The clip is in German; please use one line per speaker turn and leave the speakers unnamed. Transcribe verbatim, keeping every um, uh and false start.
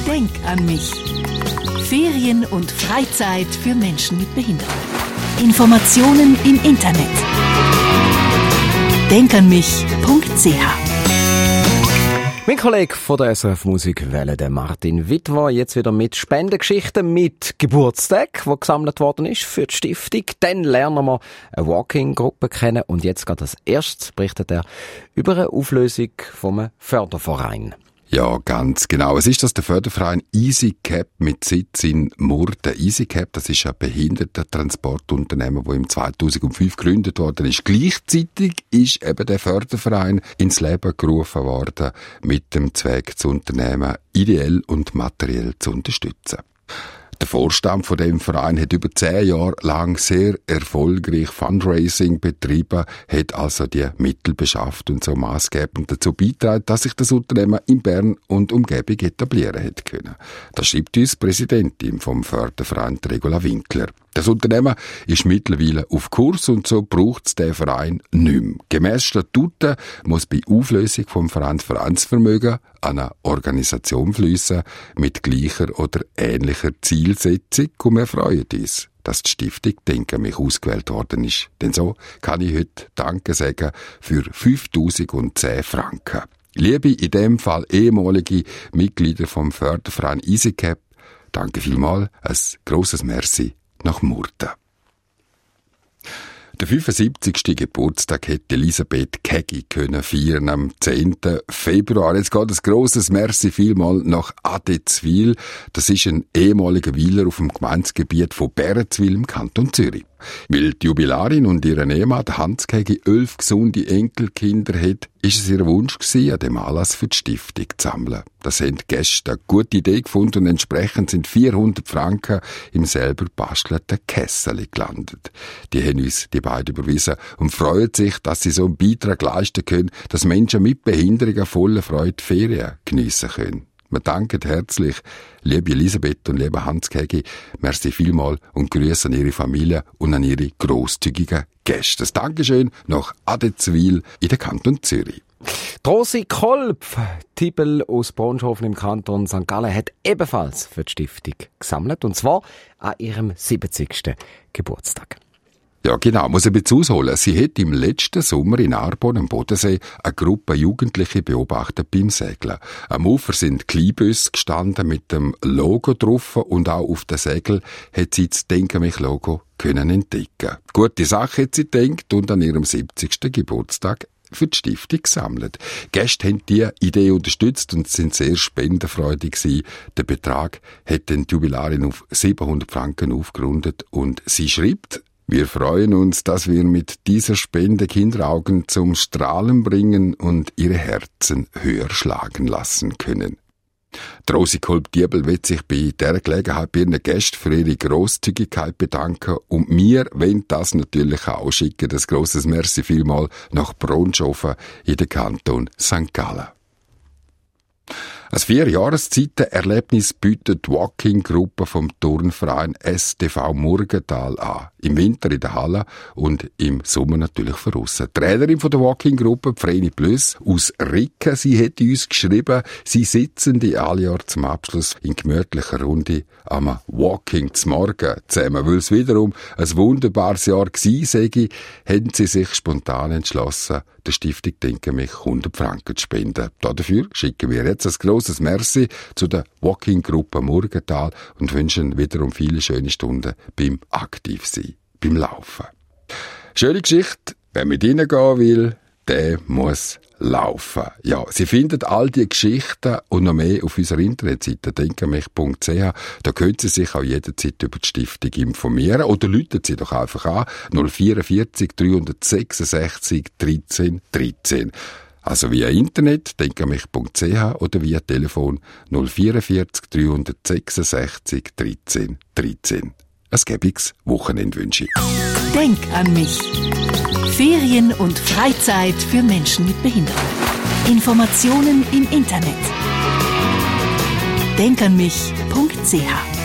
Denk an mich. Ferien und Freizeit für Menschen mit Behinderung. Informationen im Internet. denk an mich punkt c h.
Mein Kollege von der S R F Musikwelle, der Martin Wittwer, jetzt wieder mit Spendengeschichten, mit Geburtstag, wo gesammelt worden ist für die Stiftung. Dann lernen wir eine Walking-Gruppe kennen und jetzt gerade als erstes berichtet er über eine Auflösung vom Förderverein.
Ja, ganz genau. Es ist das der Förderverein EasyCap mit Sitz in Murten. EasyCap, das ist ein Behindertentransportunternehmen, das im zweitausendfünf gegründet worden ist. Gleichzeitig ist eben der Förderverein ins Leben gerufen worden, mit dem Zweck, das Unternehmen ideell und materiell zu unterstützen. Der Vorstand von dem Verein hat über zehn Jahre lang sehr erfolgreich Fundraising betrieben, hat also die Mittel beschafft und so maßgebend dazu beigetragen, dass sich das Unternehmen in Bern und Umgebung etablieren hat können. Das schreibt uns die Präsidentin vom Förderverein, Regula Winkler. Das Unternehmen ist mittlerweile auf Kurs und so braucht es den Verein nicht mehr. Gemäss Statuten muss bei Auflösung vom Verein Vereinsvermögen an eine Organisation fließen mit gleicher oder ähnlicher Zielsetzung, und wir freuen uns, dass die Stiftung «Denk an mich» ausgewählt worden ist. Denn so kann ich heute Danke sagen für fünftausendzehn Franken. Liebe, in dem Fall ehemalige Mitglieder vom Förderverein EasyCap, danke vielmals, ein grosses Merci nach Murten. Der fünfundsiebzigste Geburtstag hätte Elisabeth Kegi können feiern am zehnten Februar. Jetzt geht ein grosses Merci vielmal nach Adezwil. Das ist ein ehemaliger Weiler auf dem Gemeindegebiet von Bärenzwil im Kanton Zürich. Weil die Jubilarin und ihre Ehemann, Hans Kegi, elf gesunde Enkelkinder hat, ist es ihr Wunsch gewesen, an dem Anlass für die Stiftung zu sammeln. Das haben die Gäste eine gute Idee gefunden und entsprechend sind vierhundert Franken im selber bastelten Kessel gelandet. Die haben uns die beiden überwiesen und freuen sich, dass sie so einen Beitrag leisten können, dass Menschen mit Behinderungen voller Freude Ferien geniessen können. Wir danken herzlich, liebe Elisabeth und lieber Hans Kegi, merci vielmal und Grüße an Ihre Familie und an Ihre grosszügigen Gäste. Das Dankeschön nach Adezwil in der Kanton Zürich.
Rosi Kolb, Tibel aus Bronshofen im Kanton Sankt Gallen, hat ebenfalls für die Stiftung gesammelt, und zwar an ihrem siebzigsten Geburtstag.
Ja, genau, muss ein bisschen ausholen. Sie hat im letzten Sommer in Arbon am Bodensee eine Gruppe Jugendliche beobachtet beim Segeln. Am Ufer sind Kleinbüsse gestanden mit dem Logo drauf und auch auf dem Segel hat sie das «Denk an mich» Logo können entdecken. Gute Sache hat sie gedacht und an ihrem siebzigsten Geburtstag für die Stiftung gesammelt. Gäste haben die Idee unterstützt und sind sehr spendenfreudig gewesen. Der Betrag hat den Jubilarin auf siebenhundert Franken aufgerundet und sie schreibt: Wir freuen uns, dass wir mit dieser Spende Kinderaugen zum Strahlen bringen und ihre Herzen höher schlagen lassen können. Die Rosi Kolb-Diebel will sich bei dieser Gelegenheit bei ihren Gästen für ihre Grosszügigkeit bedanken und wir wollen das natürlich auch schicken. Das grosses Merci vielmal nach Bronshofen in den Kanton Sankt Gallen. Ein Vier-Jahreszeiten-Erlebnis bietet die Walking-Gruppe vom Turnverein S T V Murgenthal an. Im Winter in der Halle und im Sommer natürlich draussen. Die Trainerin von der Walking-Gruppe, Vreni Plöss aus Ricken, sie hat uns geschrieben, sie sitzen die alle Jahr zum Abschluss in gemütlicher Runde am Walking zum Morgen zusammen. Weil es wiederum ein wunderbares Jahr gewesen sei, haben sie sich spontan entschlossen, der Stiftung «Denk an mich» hundert Franken zu spenden. Dafür schicken wir jetzt ein grosses Merci zu der Walking-Gruppe Murgenthal und wünschen wiederum viele schöne Stunden beim Aktivsein, beim Laufen. Schöne Geschichte, wer mit ihnen gehen will, der muss laufen. Ja, Sie finden all die Geschichten und noch mehr auf unserer Internetseite denk an mich punkt c h. Da können Sie sich auch jederzeit über die Stiftung informieren oder rufen Sie doch einfach an null vierundvierzig dreihundertsechsundsechzig dreizehn dreizehn. Also via Internet, denk an mich punkt c h oder via Telefon null vierundvierzig dreihundertsechsundsechzig dreizehn dreizehn. Ein gäbiges Wochenendwünsche.
Denk an mich. Ferien und Freizeit für Menschen mit Behinderung. Informationen im Internet. denk an mich punkt c h